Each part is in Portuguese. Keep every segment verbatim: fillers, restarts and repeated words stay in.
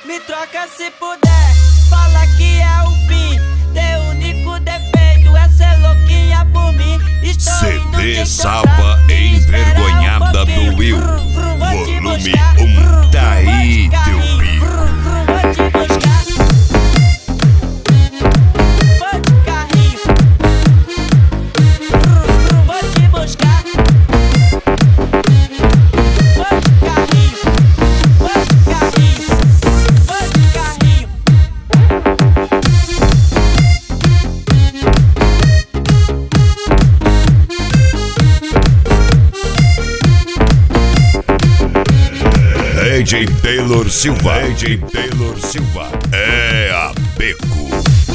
Me troca se puder, fala que é o fim. Teu único defeito é ser louquinha por mim. Estou C D indo Sava Envergonhada um do Will, volume um, tá aí teu bico. Vou te buscar, vou de carrinho. Vou te buscar, vou de carrinho. Vou de carrinho, vou de carrinho. D J Taylor Silva, D J Taylor Silva, é a Beco.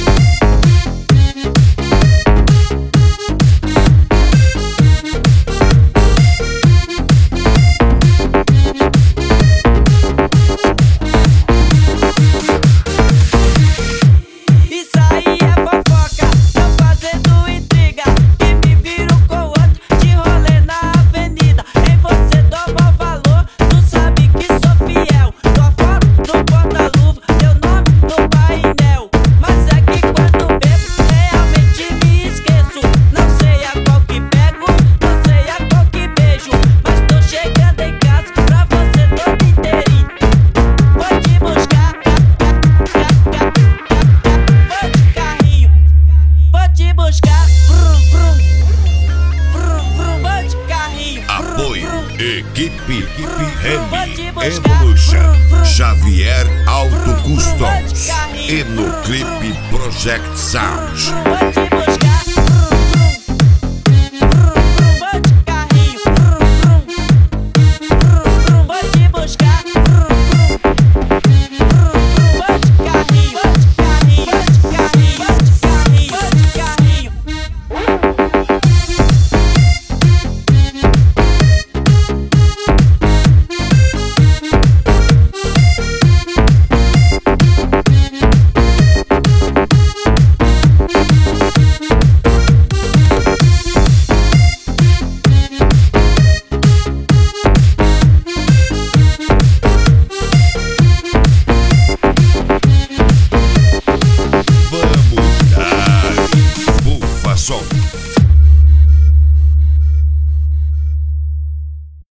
Isso aí é fofoca, tô fazendo intriga. Que me viro com outro de rolê na avenida. Em você dou maior valor, tu sabe que sou fiel. Tua foto no porta-luva, teu nome no painel. Mas é que quando bebo, realmente me esqueço. Não sei a qual que pego, não sei a qual que beijo. Mas tô chegando em casa pra você todo inteirinho. Vou te buscar, vou de carrinho. Vou te buscar, vrum, vrum, vrum, vrum. Vou de carrinho. Apoio, equipe, equipe Vou te Remy, buscar, Evolution, vrum, vrum. Xavier Auto Vou de Customs carrinho. e no clipe Project Sound. Vou te buscar.